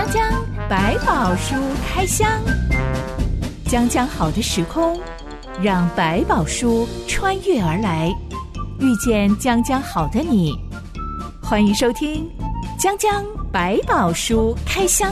江江百宝书开箱，江江好的时空，让百宝书穿越而来，遇见江江好的你。欢迎收听江江百宝书开箱。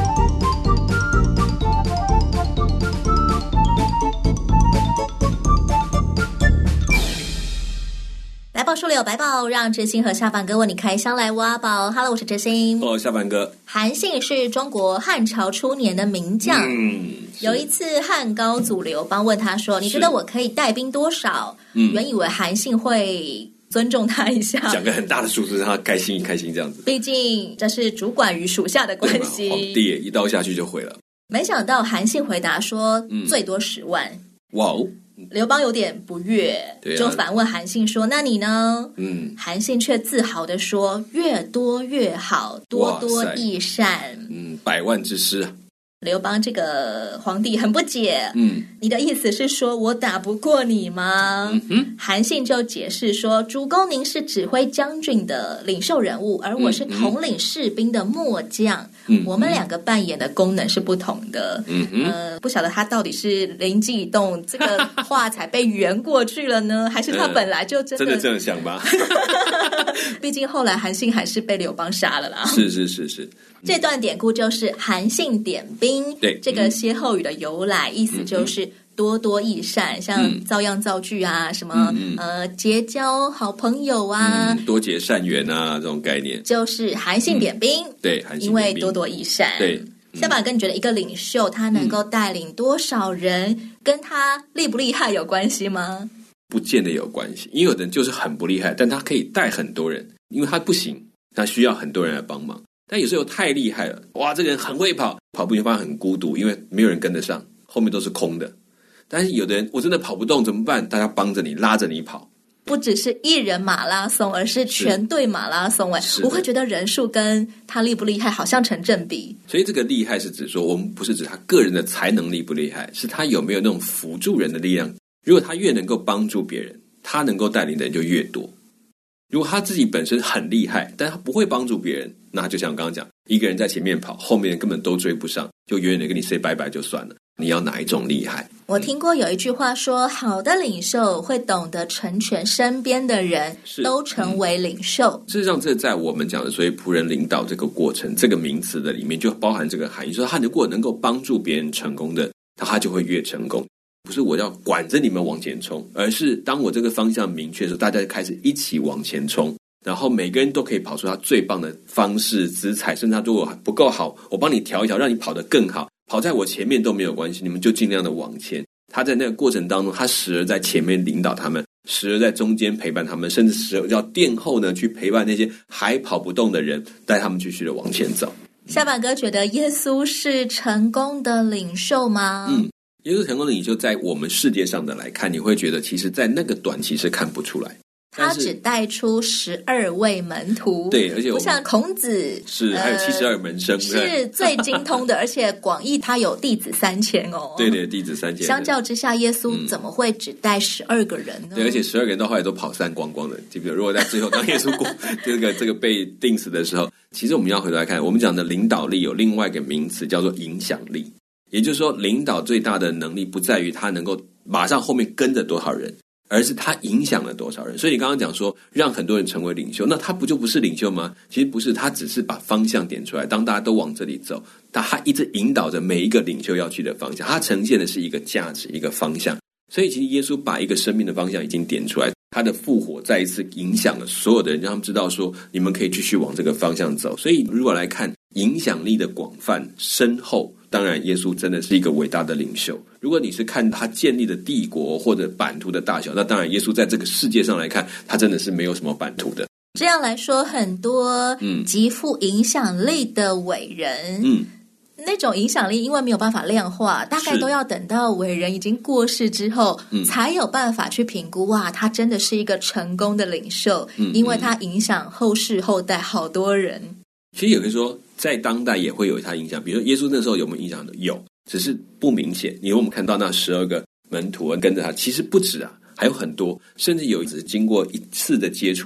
百宝书里有百宝，让知心和下凡哥为你开箱来挖宝。Hello， 我是知心。 Hello， 下凡哥。 韩信是中国汉朝初年的名将。有一次汉高祖刘邦问他说：“你觉得我可以带兵多少？”原以为韩信会尊重他一下， 讲个很大的数字，让他开心一开心这样子。 毕竟这是主管与属下的关系。 皇帝一刀下去就毁了。 没想到韩信回答说：“最多10万。” 哇哦！ 刘邦有点不悦，就反问韩信说：“那你呢？”韩信却自豪地说：“越多越好，多多益善。 百万之师啊！” 刘邦这个皇帝很不解，你的意思是说我打不过你吗？韩信就解释说：“主公您是指挥将军的领袖人物，而我是统领士兵的末将，我们两个扮演的功能是不同的。”不晓得他到底是灵机一动，这个话才被圆过去了呢，还是他本来就真的这样想吧？ 毕竟后来韩信还是被刘邦杀了啦。 是。 这段典故就是韩信点兵， 对这个歇后语的由来，意思就是多多益善，像造样造句啊，什么结交好朋友啊， 多结善缘啊，这种概念就是韩信点兵。 对，韩信点兵， 因为多多益善。 对， 下巴哥，你觉得一个领袖他能够带领多少人，跟他厉不厉害有关系吗？ 不见得有关系，因为有的人就是很不厉害，但他可以带很多人，因为他不行，他需要很多人来帮忙。但有时候太厉害了，哇，这个人很会跑，跑步你发现很孤独，因为没有人跟得上，后面都是空的。但是有的人我真的跑不动怎么办？大家帮着你，拉着你跑。 不只是一人马拉松，而是全队马拉松。我会觉得人数跟他厉不厉害好像成正比。 所以这个厉害是指说，我们不是指他个人的才能厉不厉害，是他有没有那种辅助人的力量。如果他越能够帮助别人，他能够带领的人就越多。如果他自己本身很厉害，但他不会帮助别人，那就像我刚刚讲，一个人在前面跑，后面根本都追不上，就远远的跟你 say 拜拜就算了。你要哪一种厉害？ 我听过有一句话说，好的领袖会懂得成全身边的人，都成为领袖。 事实上，这在我们讲的所谓仆人领导这个过程，这个名词的里面就包含这个含义，说他如果能够帮助别人成功的，他就会越成功。不是我要管着你们往前冲，而是当我这个方向明确的时候，大家开始一起往前冲，然后每个人都可以跑出他最棒的方式姿彩，甚至他如果不够好，我帮你调一调，让你跑得更好，跑在我前面都没有关系，你们就尽量的往前。他在那个过程当中，他时而在前面领导他们，时而在中间陪伴他们，甚至时而要殿后呢去陪伴那些还跑不动的人，带他们继续的往前走。 下巴哥觉得耶稣是成功的领袖吗？ 耶稣成功的领袖在我们世界上的来看，你会觉得其实在那个短期是看不出来， 他只带出12位门徒， 对，而且不像孔子是还有72门生， 是最精通的，而且广义他有弟子3000哦。 对，弟子3000。 相较之下，耶稣怎么会只带12个人呢？ 对，而且12个人到后来都跑散光光的。记不记得？如果在最后当耶稣这个被钉死的时候，其实我们要回头来看，我们讲的领导力有另外一个名词叫做影响力。也就是说，领导最大的能力不在于他能够马上后面跟着多少人，而是他影响了多少人。所以你刚刚讲说让很多人成为领袖，那他不就不是领袖吗？其实不是，他只是把方向点出来，当大家都往这里走，他一直引导着每一个领袖要去的方向，他呈现的是一个价值，一个方向。所以其实耶稣把一个生命的方向已经点出来，他的复活再一次影响了所有的人，让他们知道说你们可以继续往这个方向走。所以如果来看影响力的广泛深厚，当然耶稣真的是一个伟大的领袖。如果你是看他建立的帝国或者版图的大小，那当然耶稣在这个世界上来看，他真的是没有什么版图的。 这样来说，很多极富影响力的伟人，那种影响力因为没有办法量化，大概都要等到伟人已经过世之后，才有办法去评估，哇，他真的是一个成功的领袖，因为他影响后世后代好多人。 其实也可以说在当代也会有他影响，比如说耶稣那时候有没有影响的？有，只是不明显。因为我们看到那12个门徒跟着他，其实不止啊，还有很多，甚至有一次经过一次的接触的，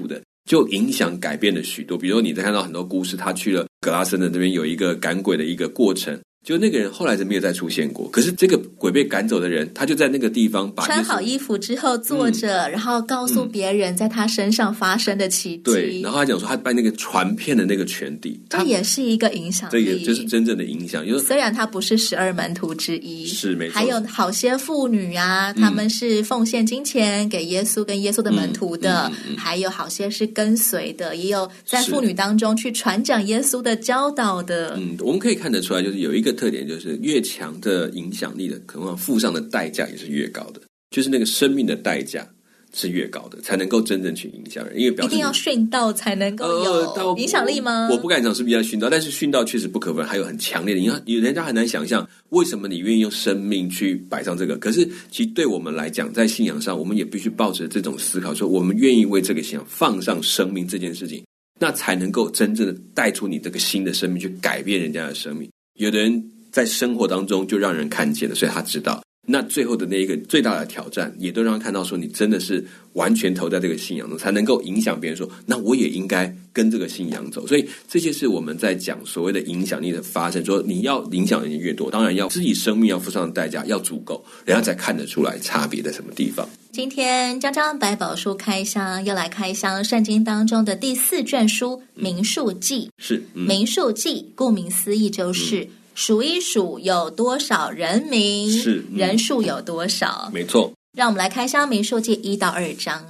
就影响改变了许多。比如说你在看到很多故事，他去了格拉森的这边有一个赶鬼的一个过程，就那个人后来就没有再出现过，可是这个鬼被赶走的人，他就在那个地方把穿好衣服之后坐着，然后告诉别人在他身上发生的奇迹。 对，然后他讲说他办那个传遍的那个权地， 这也是一个影响力， 这也就是真正的影响。 虽然他不是12门徒之一， 是没错， 还有好些妇女啊，他们是奉献金钱给耶稣跟耶稣的门徒的，还有好些是跟随的，也有在妇女当中去传讲耶稣的教导的。 我们可以看得出来，就是有一个特点，就是越强的影响力的，可能付上的代价也是越高的，就是那个生命的代价是越高的，才能够真正去影响人。因为表示一定要殉道才能够有影响力吗？ 我不敢讲是不是要殉道，但是殉道确实不可分，还有很强烈的影响。人家很难想象为什么你愿意用生命去摆上这个。可是其实对我们来讲，在信仰上，我们也必须抱着这种思考，说我们愿意为这个信仰放上生命这件事情，那才能够真正的带出你这个新的生命，去改变人家的生命。有的人在生活当中就让人看见了，所以他知道，那最后的那一个最大的挑战也都让他看到说你真的是完全投在这个信仰中，才能够影响别人说那我也应该跟这个信仰走。所以这些是我们在讲所谓的影响力的发生，说你要影响人越多，当然要自己生命要付上的代价要足够，人家才看得出来差别在什么地方。 今天江江百宝书开箱要来开箱圣经当中的第4卷书民数记。 是民数记顾名思义就是数一数有多少人民，是人数有多少， 没错。 让我们来开箱民数记1到2章。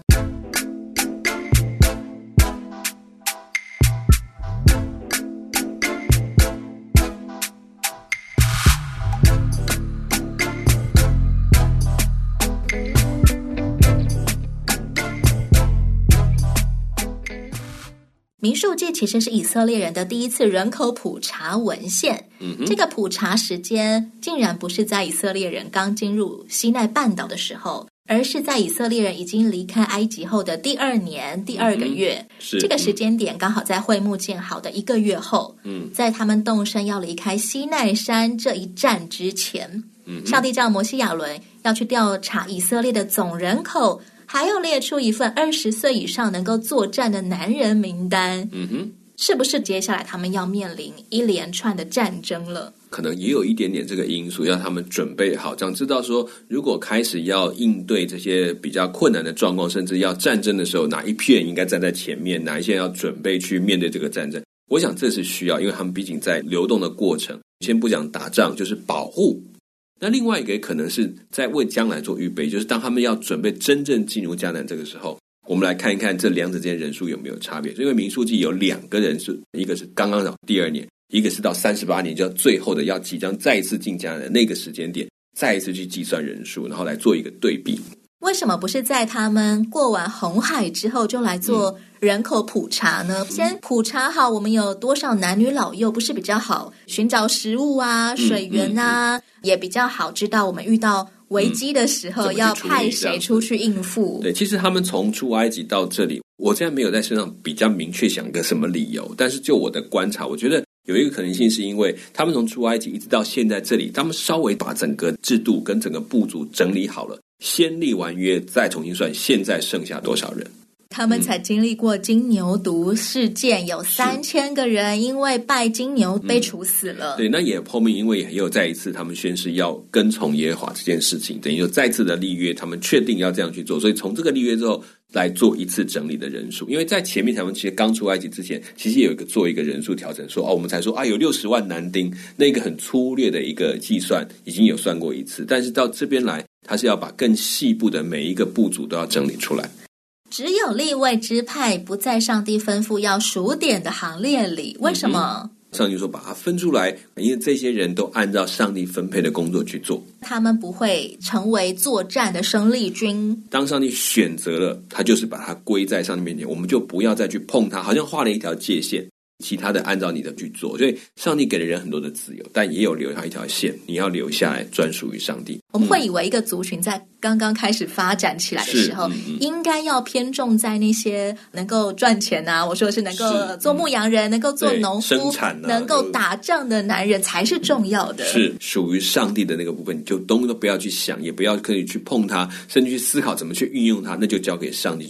民数记其实是以色列人的第一次人口普查文献。这个普查时间竟然不是在以色列人刚进入西奈半岛的时候，而是在以色列人已经离开埃及后的第2年第2个月。这个时间点刚好在会幕建好的1个月后，在他们动身要离开西奈山这一站之前，上帝叫摩西亚伦要去调查以色列的总人口，还要列出一份20岁以上能够作战的男人名单。是不是接下来他们要面临一连串的战争了？ 可能也有一点点这个因素，要他们准备好，这样知道说如果开始要应对这些比较困难的状况，甚至要战争的时候，哪一批人应该站在前面，哪一些人要准备去面对这个战争。我想这是需要，因为他们毕竟在流动的过程，先不讲打仗，就是保护。那另外一个可能是在为将来做预备，就是当他们要准备真正进入迦南这个时候，我们来看一看这两者之间人数有没有差别。因为民数记有2个人数，一个是刚刚到第2年，一个是到38年，就最后的要即将再一次进迦南的那个时间点，再一次去计算人数，然后来做一个对比。 为什么不是在他们过完红海之后就来做人口普查呢？先普查好我们有多少男女老幼，不是比较好寻找食物啊、水源啊，也比较好知道我们遇到危机的时候要派谁出去应付。 对，其实他们从出埃及到这里，我现在没有在身上比较明确想个什么理由，但是就我的观察，我觉得有一个可能性是因为他们从出埃及一直到现在这里，他们稍微把整个制度跟整个部族整理好了，先立完约再重新算现在剩下多少人。 他们才经历过金牛犊事件，有3000个人因为拜金牛被处死了。 对，那也后面因为也有再一次他们宣誓要跟从耶和华这件事情，等于就再次的立约，他们确定要这样去做，所以从这个立约之后来做一次整理的人数。因为在前面他们其实刚出埃及之前，其实也有做一个人数调整，说我们才说有60万男丁，那个很粗略的一个计算已经有算过一次，但是到这边来，他是要把更细部的每一个部族都要整理出来。 只有利未支派不在上帝吩咐要数点的行列里，为什么？ 上帝说把它分出来，因为这些人都按照上帝分配的工作去做， 他们不会成为作战的生力军。 当上帝选择了，他就是把它归在上帝面前，我们就不要再去碰它，好像画了一条界限，其他的按照你的去做。所以上帝给了人很多的自由，但也有留下一条线，你要留下来专属于上帝。 我们会以为一个族群在刚刚开始发展起来的时候，应该要偏重在那些能够赚钱啊，我说的是能够做牧羊人，能够做农夫， 生产啊， 能够打仗的男人才是重要的， 是属于上帝的那个部分，你就都不要去想，也不要刻意去碰它，甚至去思考怎么去运用它，那就交给上帝就好。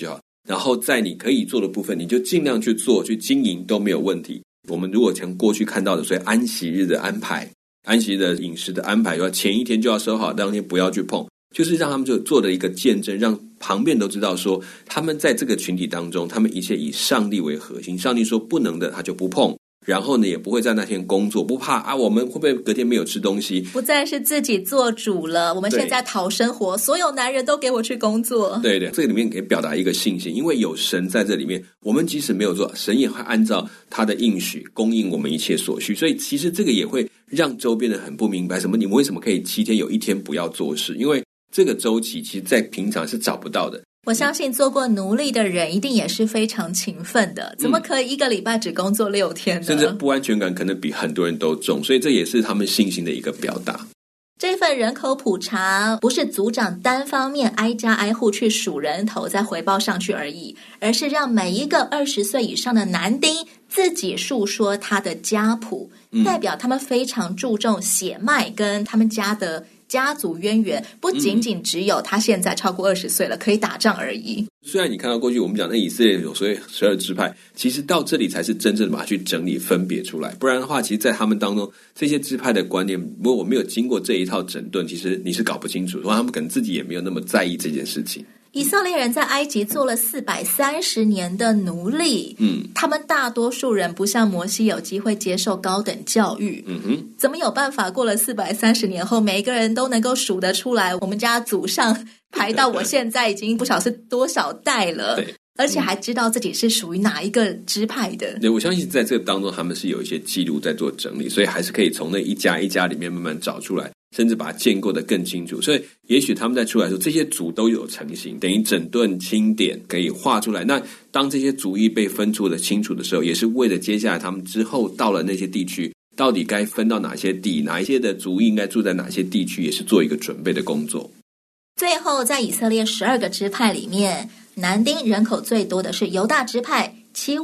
然后在你可以做的部分你就尽量去做去经营都没有问题。我们如果从过去看到的所以安息日的安排，安息日的饮食的安排，前一天就要收好，当天不要去碰，就是让他们就做了一个见证，让旁边都知道说他们在这个群体当中他们一切以上帝为核心，上帝说不能的他就不碰，然后呢也不会在那天工作，不怕我们会不会隔天没有吃东西， 不再是自己做主了，我们现在讨生活，所有男人都给我去工作。 对对，这里面可以表达一个信心，因为有神在这里面，我们即使没有做，神也会按照他的应许供应我们一切所需。所以其实这个也会让周边的很不明白，你们为什么可以7天有1天不要做事，因为这个周期其实在平常是找不到的。 我相信做过奴隶的人一定也是非常勤奋的，怎么可以一个礼拜只工作6天呢？ 甚至不安全感可能比很多人都重，所以这也是他们信心的一个表达。 这份人口普查不是组长单方面挨家挨户去数人头再回报上去而已，而是让每一个20岁以上的男丁自己述说他的家谱，代表他们非常注重血脉跟他们家的家族渊源，不仅仅只有他现在超过20岁了可以打仗而已。 虽然你看到过去我们讲那以色列有所谓12支派，其实到这里才是真正的把它去整理分别出来，不然的话其实在他们当中这些支派的观念，如果我没有经过这一套整顿，其实你是搞不清楚，他们可能自己也没有那么在意这件事情。 以色列人在埃及做了430年的奴隶，他们大多数人不像摩西有机会接受高等教育，怎么有办法过了430年后每一个人都能够数得出来我们家祖上排到我现在已经不晓得是多少代了，对，而且还知道自己是属于哪一个支派的。 对，我相信在这个当中他们是有一些记录在做整理，所以还是可以从那一家一家里面慢慢找出来，甚至把它建构得更清楚。所以也许他们在出来的时候这些族都有成型，等于整顿清点可以画出来。那当这些族裔被分出的清楚的时候，也是为了接下来他们之后到了那些地区到底该分到哪些地，哪一些的族裔应该住在哪些地区，也是做一个准备的工作。 最后在以色列12个支派里面，男丁人口最多的是犹大支派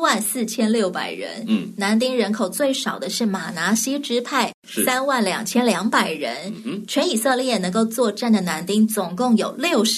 74600人，男丁人口最少的是马拿西支派32200人，全以色列能够作战的男丁总共有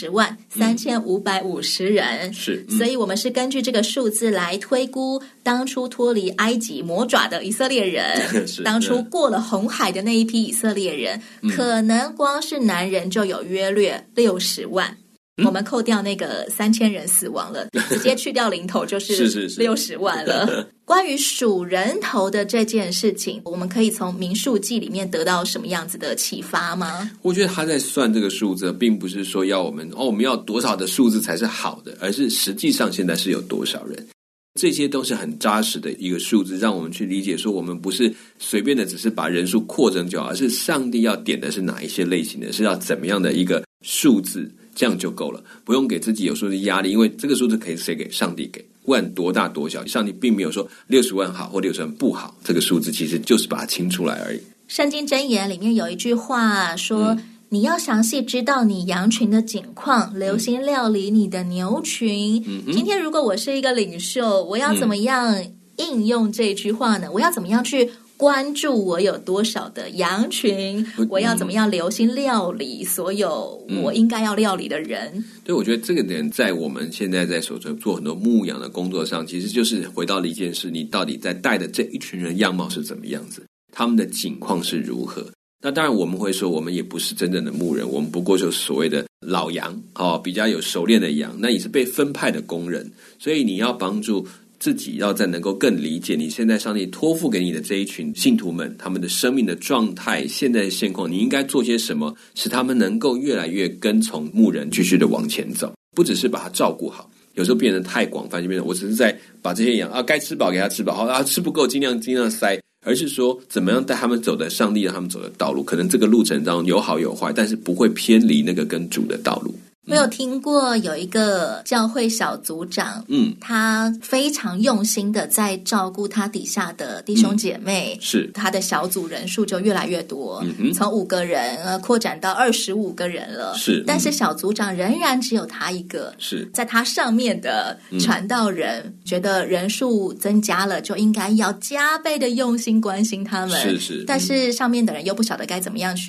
603550人，所以我们是根据这个数字来推估当初脱离埃及魔爪的以色列人当初过了红海的那一批以色列人，可能光是男人就有约略60万。我们扣掉那个3000人死亡了，直接去掉零头就是60万了。关于数人头的这件事情，我们可以从民数记里面得到什么样子的启发吗？ 我觉得他在算这个数字并不是说要我们要多少的数字才是好的，而是实际上现在是有多少人，这些都是很扎实的一个数字，让我们去理解说我们不是随便的只是把人数扩增就好，而是上帝要点的是哪一些类型的，是要怎么样的一个数字，这样就够了，不用给自己有数字压力，因为这个数字可以谁给？上帝给，不管多大多小，上帝并没有说60万好或60万不好，这个数字其实就是把它清出来而已。 圣经箴言里面有一句话说，你要详细知道你羊群的景况，留心料理你的牛群。今天如果我是一个领袖，我要怎么样应用这句话呢？我要怎么样去关注我有多少的羊群，我要怎么样留心料理所有我应该要料理的人。 对，我觉得这个点在我们现在在所做很多牧养的工作上，其实就是回到了一件事，你到底在带的这一群人样貌是怎么样子，他们的景况是如何。那当然我们会说我们也不是真正的牧人，我们不过就是所谓的老羊，比较有熟练的羊，那也是被分派的工人，所以你要帮助自己要再能够更理解你现在上帝托付给你的这一群信徒们，他们的生命的状态，现在的现况，你应该做些什么使他们能够越来越跟从牧人继续的往前走，不只是把他照顾好，有时候变得太广泛，就变成我只是在把这些羊该吃饱给他吃饱，吃不够尽量塞，而是说怎么样带他们走的上帝让他们走的道路，可能这个路程当中有好有坏，但是不会偏离那个跟主的道路。 我有听过有一个教会小组长，他非常用心的在照顾他底下的弟兄姐妹， 是他的小组人数就越来越多，从5个人扩展到25个人了， 是， 但是小组长仍然只有他一个， 是在他上面的传道人觉得人数增加了，就应该要加倍的用心关心他们， 是， 但是上面的人又不晓得该怎么样去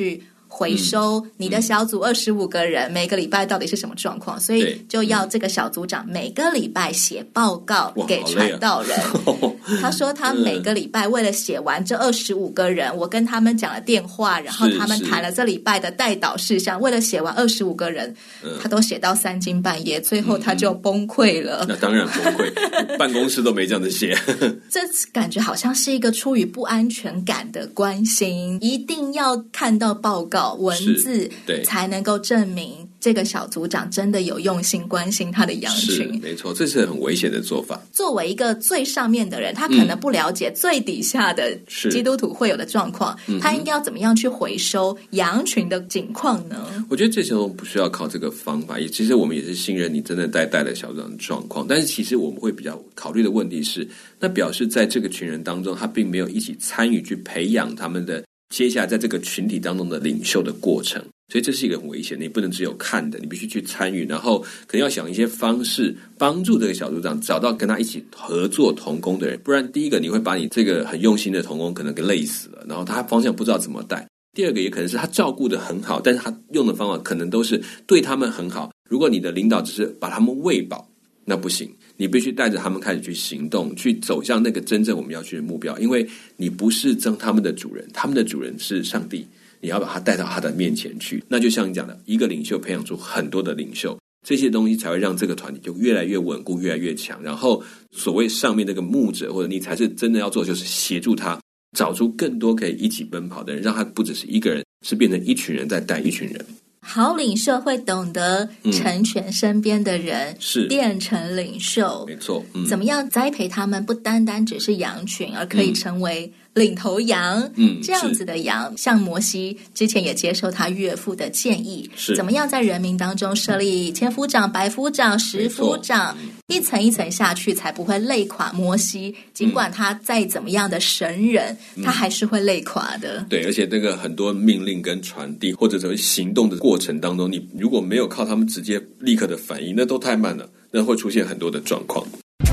回收你的小组25个人每个礼拜到底是什么状况，所以就要这个小组长每个礼拜写报告给传道人。他说他每个礼拜为了写完这25个人，我跟他们讲了电话，然后他们谈了这礼拜的代祷事项，为了写完25个人，他都写到3更半夜，最后他就崩溃了。 那当然崩溃，办公室都没这样子写。 这感觉好像是一个出于不安全感的关心，一定要看到报告文字才能够证明这个小组长真的有用心关心他的羊群。 没错，这是很危险的做法。 作为一个最上面的人，他可能不了解最底下的基督徒会有的状况，他应该要怎么样去回收羊群的景况呢？ 我觉得这时候不需要靠这个方法，其实我们也是信任你真的带了小组长的状况，但是其实我们会比较考虑的问题是，那表示在这个群人当中，他并没有一起参与去培养他们的接下来在这个群体当中的领袖的过程，所以这是一个很危险的，你不能只有看的，你必须去参与，然后可能要想一些方式帮助这个小组长找到跟他一起合作同工的人，不然第一个你会把你这个很用心的同工可能给累死了，然后他方向不知道怎么带。第二个也可能是他照顾得很好，但是他用的方法可能都是对他们很好，如果你的领导只是把他们喂饱，那不行，你必须带着他们开始去行动，去走向那个真正我们要去的目标，因为你不是他们的主人，他们的主人是上帝，你要把他带到他的面前去。那就像你讲的，一个领袖培养出很多的领袖，这些东西才会让这个团体就越来越稳固，越来越强，然后所谓上面那个牧者或者你才是真的要做，就是协助他找出更多可以一起奔跑的人，让他不只是一个人，是变成一群人在带一群人。 好领袖会懂得成全身边的人， 是变成领袖， 没错。 怎么样栽培他们，不单单只是羊群，而可以成为领头羊，这样子的羊。像摩西之前也接受他岳父的建议，怎么样在人民当中设立千夫长、百夫长、十夫长，一层一层下去，才不会累垮摩西。尽管他再怎么样的神人，他还是会累垮的。 对，而且那个很多命令跟传递或者是行动的过程当中，你如果没有靠他们直接立刻的反应，那都太慢了，那会出现很多的状况。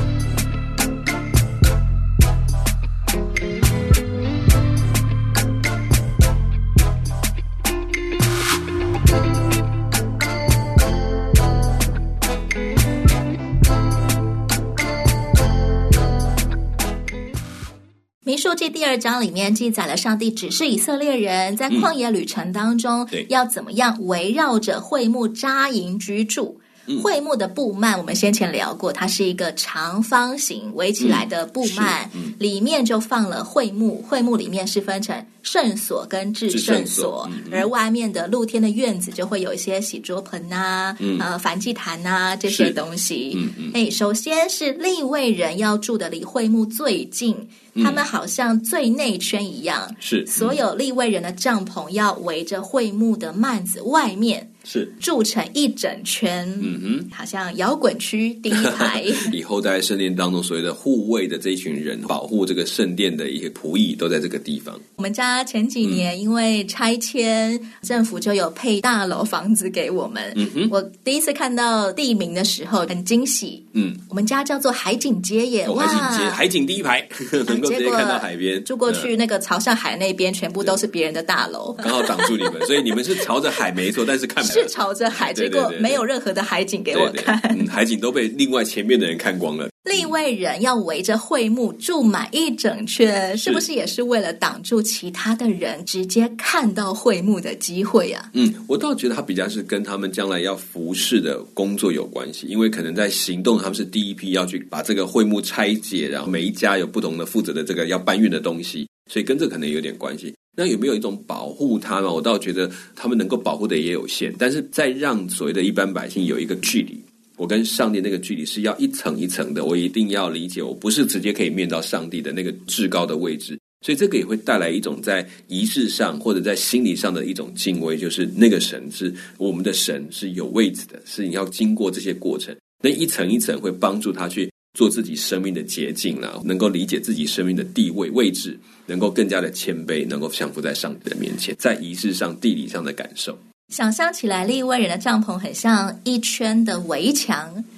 民数记第2章里面记载了上帝指示以色列人在旷野旅程当中要怎么样围绕着会幕扎营居住。会幕的布幔我们先前聊过，它是一个长方形围起来的布幔，里面就放了会幕，会幕里面是分成圣所跟至圣所，而外面的露天的院子就会有一些洗桌盆啊、燔祭坛啊这些东西。首先是利未人要住的离会幕最近，他们好像最内圈一样， 是所有利未人的帐篷要围着会幕的幔子外面是筑成一整圈，好像摇滚区第一排。 以后在圣殿当中所谓的护卫的这一群人，保护这个圣殿的一些仆役都在这个地方。 我们家前几年因为拆迁，政府就有配大楼房子给我们。我第一次看到地名的时候很惊喜。我们家叫做海景街耶， 哇，海景街，海景第一排，能够直接看到海边。 住过去那个朝向海那边，全部都是别人的大楼， 刚好挡住你们，所以你们是朝着海没错，但是看不到。 是朝着海，结果没有任何的海景给我看。 海景都被另外前面的人看光了。 利未人要围着会幕住满一整圈，是不是也是为了挡住其他的人直接看到会幕的机会啊？ 我倒觉得他比较是跟他们将来要服侍的工作有关系，因为可能在行动他们是第一批要去把这个会幕拆解，然后每一家有不同的负责的这个要搬运的东西，所以跟这可能有点关系。那有没有一种保护他呢？我倒觉得他们能够保护的也有限，但是再让所谓的一般百姓有一个距离，我跟上帝那个距离是要一层一层的，我一定要理解我不是直接可以面到上帝的那个至高的位置，所以这个也会带来一种在仪式上或者在心理上的一种敬畏，就是那个神是我们的神，是有位置的，是你要经过这些过程，那一层一层会帮助他去做自己生命的捷径啦，能够理解自己生命的地位位置，能够更加的谦卑，能够降服在上帝的面前，在仪式上地理上的感受。 想象起来利未人的帐篷很像一圈的围墙，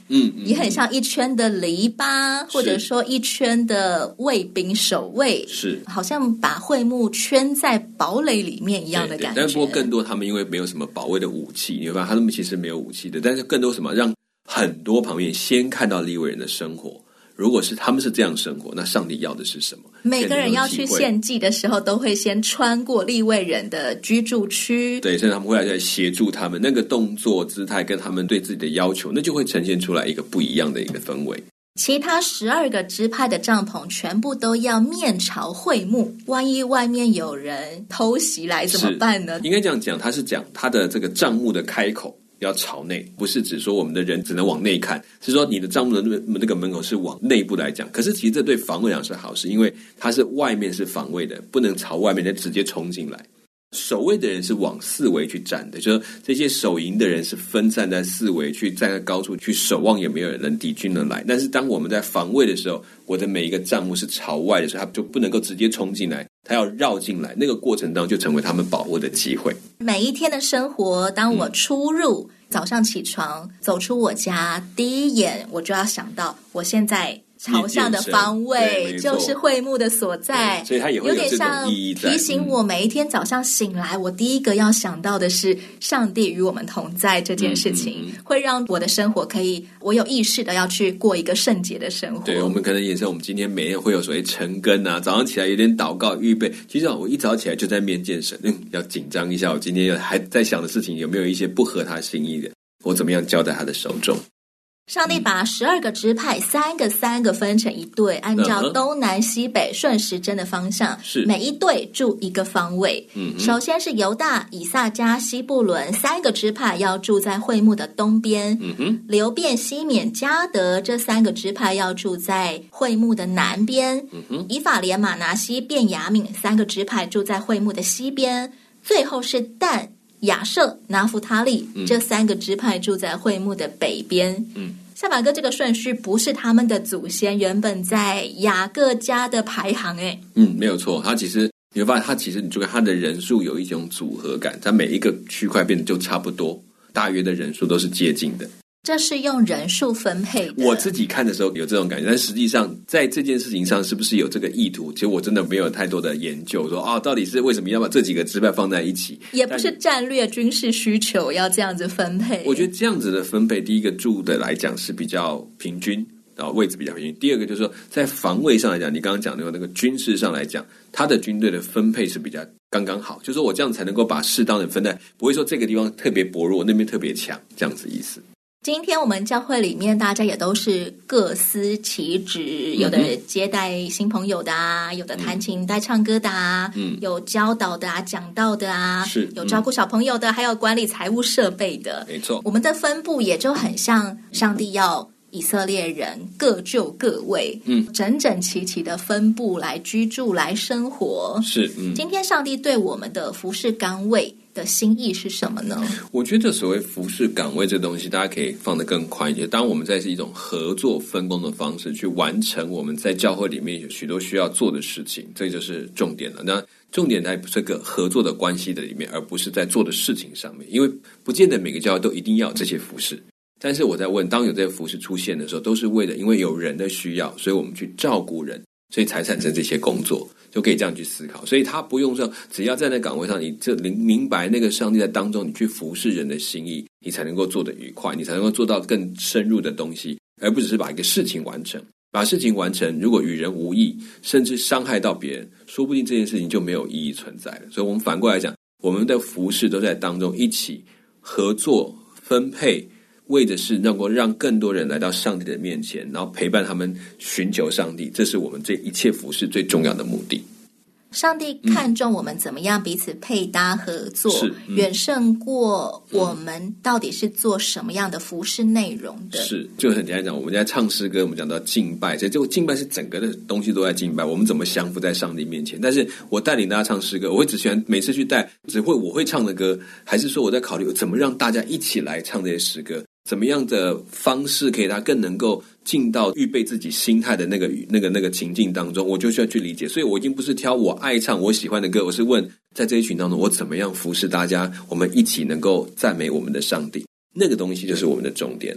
也很像一圈的篱笆，或者说一圈的卫兵守卫， 是好像把会幕圈在堡垒里面一样的感觉。 但是不过更多他们因为没有什么保卫的武器，你会发现他们其实没有武器的，但是更多什么让很多旁边先看到利未人的生活。如果是他们是这样生活，那上帝要的是什么？ 每个人要去献祭的时候，都会先穿过利未人的居住区。 对，甚至他们会来协助他们，那个动作、姿态跟他们对自己的要求，那就会呈现出来一个不一样的一个氛围。 其他12个支派的帐篷全部都要面朝会幕，万一外面有人偷袭来怎么办呢？ 应该这样讲，他是讲他的这个帐幕的开口要朝内，不是指说我们的人只能往内看，是说你的帐幕的那个门口是往内部来讲。可是其实这对防卫来讲是好事，因为它是外面是防卫的，不能朝外面就直接冲进来。守卫的人是往四围去站的，就是这些守营的人是分散在四围，去站在高处去守望，有没有人能敌军能来。但是当我们在防卫的时候，我的每一个帐幕是朝外的时候，他就不能够直接冲进来，他要绕进来，那个过程当中就成为他们保护的机会。 每一天的生活，当我出入，早上起床走出我家，第一眼我就要想到我现在朝向的方位就是会幕的所在， 所以它也会有这种意义在， 有点像提醒我每一天早上醒来，我第一个要想到的是上帝与我们同在这件事情，会让我的生活可以我有意识的要去过一个圣洁的生活。 对，我们可能也是我们今天每天会有所谓晨更啊，早上起来有点祷告预备，其实我一早起来就在面见神，要紧张一下，我今天还在想的事情有没有一些不合他心意的，我怎么样交在他的手中。 上帝把12个支派三个分成一队，按照东南西北顺时针的方向， 是每一队住一个方位。首先是犹大、以撒迦、西布伦3个支派要住在会幕的东边，流便、西缅、迦得这3个支派要住在会幕的南边，以法莲、马拿西、便雅悯3个支派住在会幕的西边，最后是但、亚设、拿弗他利这3个支派住在会幕的北边。下巴哥这个顺序不是他们的祖先原本在雅各家的排行没有错，他其实你会发现他其实你就看他的人数有一种组合感，他每一个区块变得就差不多，大约的人数都是接近的。 这是用人数分配的。 我自己看的时候有这种感觉，但实际上在这件事情上是不是有这个意图，其实我真的没有太多的研究说到底是为什么要把这几个支派放在一起， 也不是战略军事需求要这样子分配。 我觉得这样子的分配，第一个住的来讲是比较平均，然后位置比较平均。第二个就是说在防卫上来讲，你刚刚讲的那个军事上来讲，他的军队的分配是比较刚刚好，就是说我这样才能够把适当的分在，不会说这个地方特别薄弱，那边特别强，这样子意思。 今天我们教会里面大家也都是各司其职，有的接待新朋友的啊，有的弹琴带唱歌的啊，有教导的啊，讲道的啊，有照顾小朋友的，还有管理财务设备的。 没错， 我们的分布也就很像上帝要以色列人各就各位，整整齐齐的分布来居住来生活。 是， 今天上帝对我们的服事岗位的心意是什么呢？ 我觉得所谓服事岗位这东西，大家可以放得更宽一些。当我们在是一种合作分工的方式去完成我们在教会里面有许多需要做的事情，这就是重点了。那重点在这个合作的关系的里面，而不是在做的事情上面。因为不见得每个教会都一定要有这些服事，但是我在问，当有这些服事出现的时候，都是为了因为有人的需要，所以我们去照顾人，所以才产生这些工作，就可以这样去思考。所以他不用说，只要在那岗位上，你这明白那个上帝在当中，你去服侍人的心意，你才能够做得愉快，你才能够做到更深入的东西，而不只是把一个事情完成。把事情完成，如果与人无益，甚至伤害到别人，说不定这件事情就没有意义存在了。所以我们反过来讲，我们的服事都在当中一起合作分配，为的是能够让更多人来到上帝的面前，然后陪伴他们寻求上帝，这是我们这一切服事最重要的目的。 上帝看重我们怎么样彼此配搭合作，远胜过我们到底是做什么样的服事内容的。 是，就很简单讲，我们在唱诗歌，我们讲到敬拜，所以这个敬拜是整个的东西都在敬拜，我们怎么降服在上帝面前。但是我带领大家唱诗歌，我会只喜欢每次去带只会我会唱的歌，还是说我在考虑怎么让大家一起来唱这些诗歌，怎么样的方式可以他更能够进到预备自己心态的那个情境当中，我就需要去理解。所以我已经不是挑我爱唱我喜欢的歌，我是问在这一群当中我怎么样服侍大家，我们一起能够赞美我们的上帝，那个东西就是我们的重点了。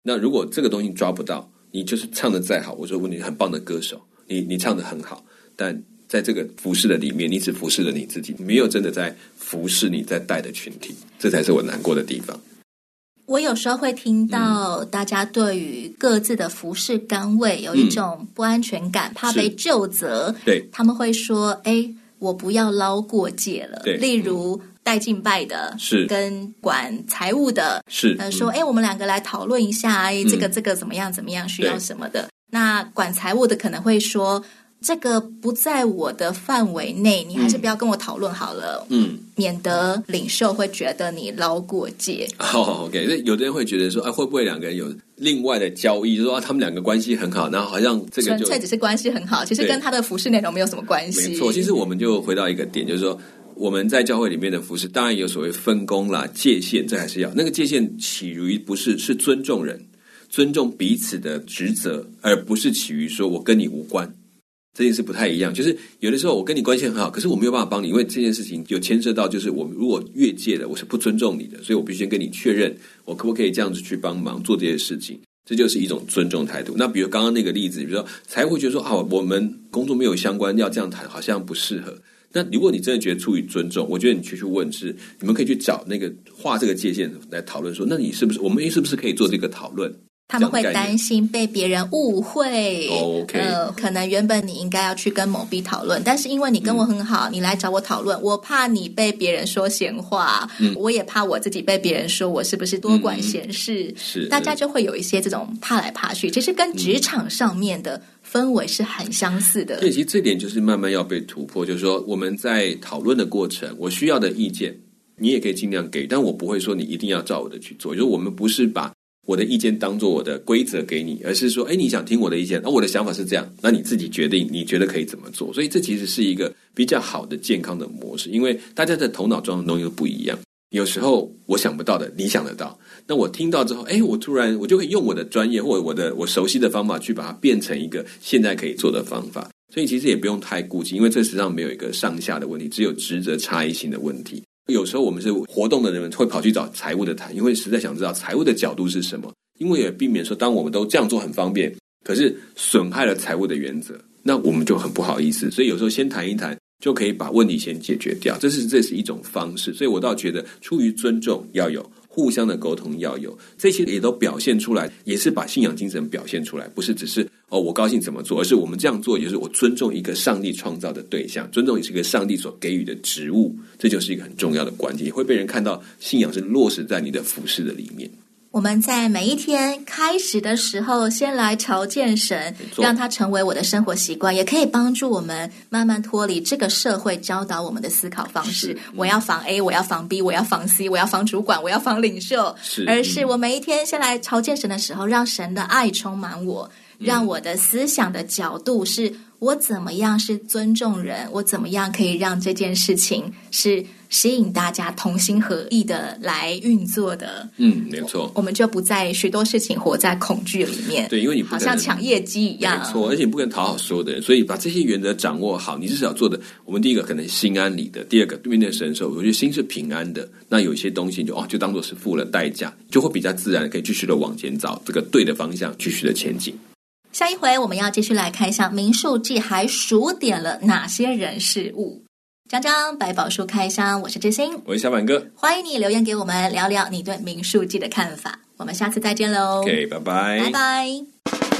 那如果这个东西抓不到，你就是唱得再好，我说你很棒的歌手，你唱得很好，但在这个服侍的里面，你只服侍了你自己，没有真的在服侍你在带的群体，这才是我难过的地方。 我有时候会听到大家对于各自的服侍岗位有一种不安全感，怕被究责。 对， 他们会说：“我不要捞过界了。”例如带敬拜的， 是跟管财务的， 是说：“我们两个来讨论一下，这个怎么样，需要什么的。”那管财务的可能会说：“这个不在我的范围内，你还是不要跟我讨论好了。”免得领袖会觉得你捞过界。 OK， 那有的人会觉得说，会不会两个人有另外的交易，就说他们两个关系很好，然后好像这个就纯粹只是关系很好，其实跟他的服事内容没有什么关系。 没错，其实我们就回到一个点，就是说我们在教会里面的服事，当然有所谓分工啦、界限，这还是要那个界限起于不是尊重人，尊重彼此的职责，而不是起于说我跟你无关。这件事不太一样，就是有的时候我跟你关系很好，可是我没有办法帮你，因为这件事情有牵涉到，就是我如果越界了，我是不尊重你的，所以我必须先跟你确认，我可不可以这样子去帮忙做这些事情，这就是一种尊重态度。那比如刚刚那个例子，比如说财务觉得说我们工作没有相关，要这样谈好像不适合。那如果你真的觉得出于尊重，我觉得你去问是，你们可以去找那个画这个界限来讨论说，那你是不是我们是不是可以做这个讨论？ 他们会担心被别人误会。可能原本你应该要去跟某 B 讨论，但是因为你跟我很好，你来找我讨论，我怕你被别人说闲话，我也怕我自己被别人说我是不是多管闲事，大家就会有一些这种怕来怕去，其实跟职场上面的氛围是很相似的。 对，其实这点就是慢慢要被突破，就是说我们在讨论的过程，我需要的意见你也可以尽量给，但我不会说你一定要照我的去做，就是我们不是把我的意见当做我的规则给你，而是说你想听我的意见，我的想法是这样，那你自己决定你觉得可以怎么做。所以这其实是一个比较好的健康的模式，因为大家的头脑装的东西都不一样，有时候我想不到的你想得到，那我听到之后我就可以用我的专业或者我熟悉的方法去把它变成一个现在可以做的方法。所以其实也不用太顾忌，因为这实际上没有一个上下的问题，只有职责差异性的问题。有时候我们是活动的人会跑去找财务的谈，因为实在想知道财务的角度是什么，因为也避免说当我们都这样做很方便，可是损害了财务的原则，那我们就很不好意思。所以有时候先谈一谈就可以把问题先解决掉，这是一种方式。所以我倒觉得出于尊重要有，互相的沟通要有，这些也都表现出来，也是把信仰精神表现出来，不是只是我高兴怎么做，而是我们这样做也是我尊重一个上帝创造的对象，尊重也是一个上帝所给予的职务，这就是一个很重要的关键，也会被人看到信仰是落实在你的服事的里面。 我们在每一天开始的时候，先来朝见神，让它成为我的生活习惯，也可以帮助我们慢慢脱离这个社会教导我们的思考方式。我要防 A， 我要防 B， 我要防 C， 我要防主管，我要防领袖。而是我每一天先来朝见神的时候，让神的爱充满我，让我的思想的角度是我怎么样是尊重人，我怎么样可以让这件事情是吸引大家同心合意的来运作的。 没错， 我们就不在许多事情活在恐惧里面。 对，因为你不好像抢业绩一样。 没错，而且你不可能讨好所有的人，所以把这些原则掌握好，你至少做的，我们第一个可能心安理得，第二个面对神的时候，我觉得心是平安的。那有一些东西就当作是付了代价，就会比较自然的可以继续的往前找这个对的方向，继续的前进。 下一回我们要继续来看一下民数记还数点了哪些人事物。讲讲百宝书开箱，我是知心， 我是小板哥， 欢迎你留言给我们聊聊你对民数记的看法。我们下次再见喽。 OK， 拜拜， 拜拜。